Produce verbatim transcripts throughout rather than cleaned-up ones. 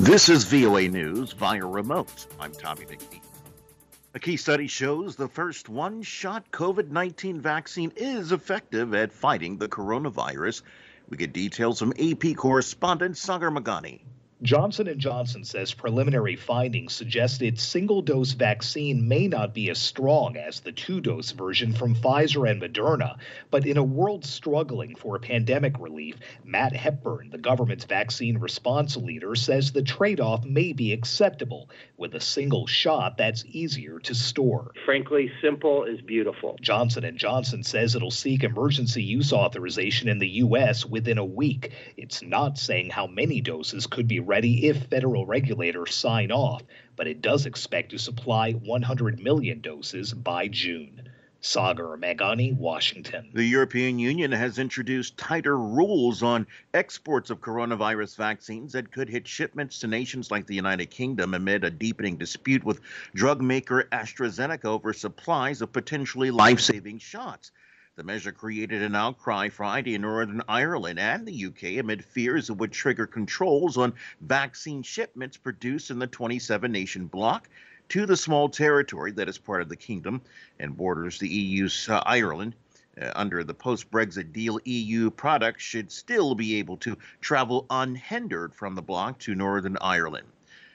This is V O A News via remote. I'm Tommy McNeil. A key study shows the first one-shot COVID nineteen vaccine is effective at fighting the coronavirus. We get details from A P correspondent Sagar Magani. Johnson and Johnson says preliminary findings suggest its single-dose vaccine may not be as strong as the two-dose version from Pfizer and Moderna. But in a world struggling for pandemic relief, Matt Hepburn, the government's vaccine response leader, says the trade-off may be acceptable with a single shot that's easier to store. Frankly, simple is beautiful. Johnson and Johnson says it'll seek emergency use authorization in the U S within a week. It's not saying how many doses could be ready if federal regulators sign off, but it does expect to supply one hundred million doses by June. Sagar Magani, Washington. The European Union has introduced tighter rules on exports of coronavirus vaccines that could hit shipments to nations like the United Kingdom amid a deepening dispute with drug maker AstraZeneca over supplies of potentially life-saving shots. The measure created an outcry Friday in Northern Ireland and the U K amid fears it would trigger controls on vaccine shipments produced in the twenty-seven nation bloc to the small territory that is part of the kingdom and borders the E U's uh, Ireland. Uh, under the post-Brexit deal, E U products should still be able to travel unhindered from the bloc to Northern Ireland.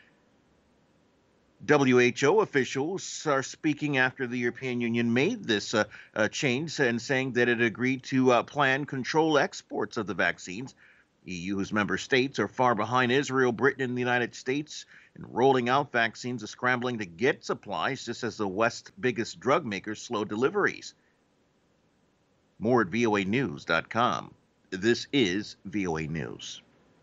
W H O officials are speaking after the European Union made this uh, uh, change and saying that it agreed to uh, plan control exports of the vaccines. E U's member states are far behind Israel, Britain, and the United States in rolling out vaccines and scrambling to get supplies, just as the West's biggest drug makers slow deliveries. More at V O A news dot com. This is V O A News.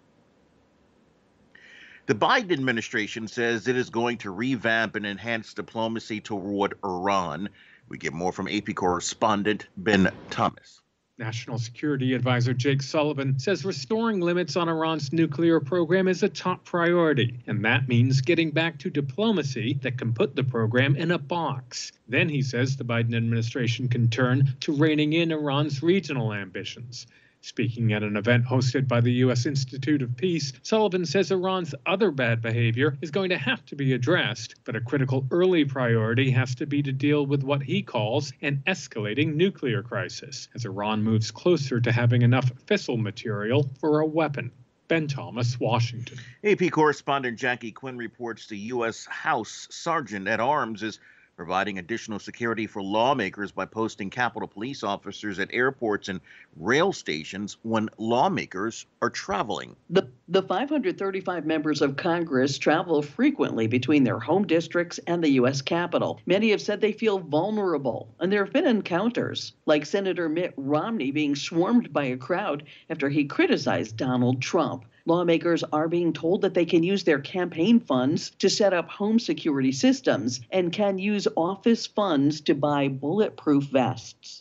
The Biden administration says it is going to revamp and enhance diplomacy toward Iran. We get more from A P correspondent Ben Thomas. National Security Advisor Jake Sullivan says restoring limits on Iran's nuclear program is a top priority, and that means getting back to diplomacy that can put the program in a box. Then he says the Biden administration can turn to reining in Iran's regional ambitions. Speaking at an event hosted by the U S Institute of Peace, Sullivan says Iran's other bad behavior is going to have to be addressed, but a critical early priority has to be to deal with what he calls an escalating nuclear crisis, as Iran moves closer to having enough fissile material for a weapon. Ben Thomas, Washington. A P correspondent Jackie Quinn reports the U S House Sergeant at Arms is providing additional security for lawmakers by posting Capitol Police officers at airports and rail stations when lawmakers are traveling. The, the five hundred thirty-five members of Congress travel frequently between their home districts and the U S Capitol. Many have said they feel vulnerable, and there have been encounters, like Senator Mitt Romney being swarmed by a crowd after he criticized Donald Trump. Lawmakers are being told that they can use their campaign funds to set up home security systems and can use office funds to buy bulletproof vests.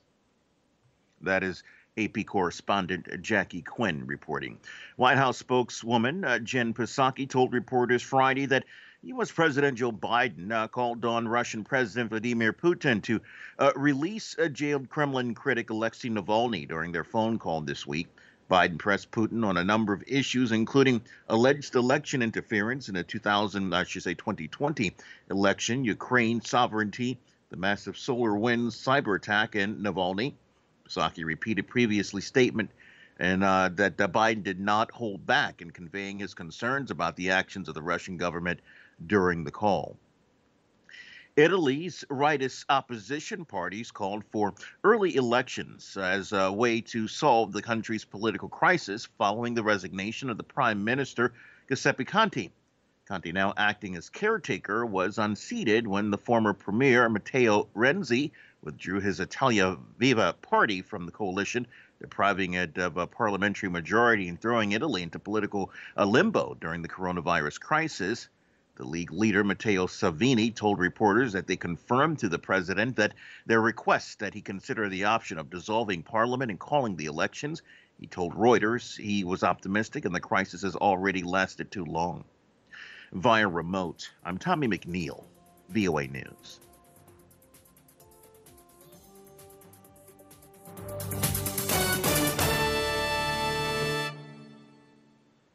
That is A P correspondent Jackie Quinn reporting. White House spokeswoman uh, Jen Psaki told reporters Friday that U S President Joe Biden uh, called on Russian President Vladimir Putin to uh, release a jailed Kremlin critic Alexei Navalny during their phone call this week. Biden pressed Putin on a number of issues, including alleged election interference in the two thousand, I should say twenty twenty election, Ukraine sovereignty, the massive solar winds cyber attack, and Navalny. Psaki repeated previously statement and uh, that uh, Biden did not hold back in conveying his concerns about the actions of the Russian government during the call. Italy's rightist opposition parties called for early elections as a way to solve the country's political crisis following the resignation of the Prime Minister Giuseppe Conte. Conte, now acting as caretaker, was unseated when the former Premier Matteo Renzi withdrew his Italia Viva party from the coalition, depriving it of a parliamentary majority and throwing Italy into political uh, limbo during the coronavirus crisis. The League leader, Matteo Salvini, told reporters that they confirmed to the president that their request that he consider the option of dissolving parliament and calling the elections. He told Reuters he was optimistic and the crisis has already lasted too long. Via remote, I'm Tommy McNeil, V O A News.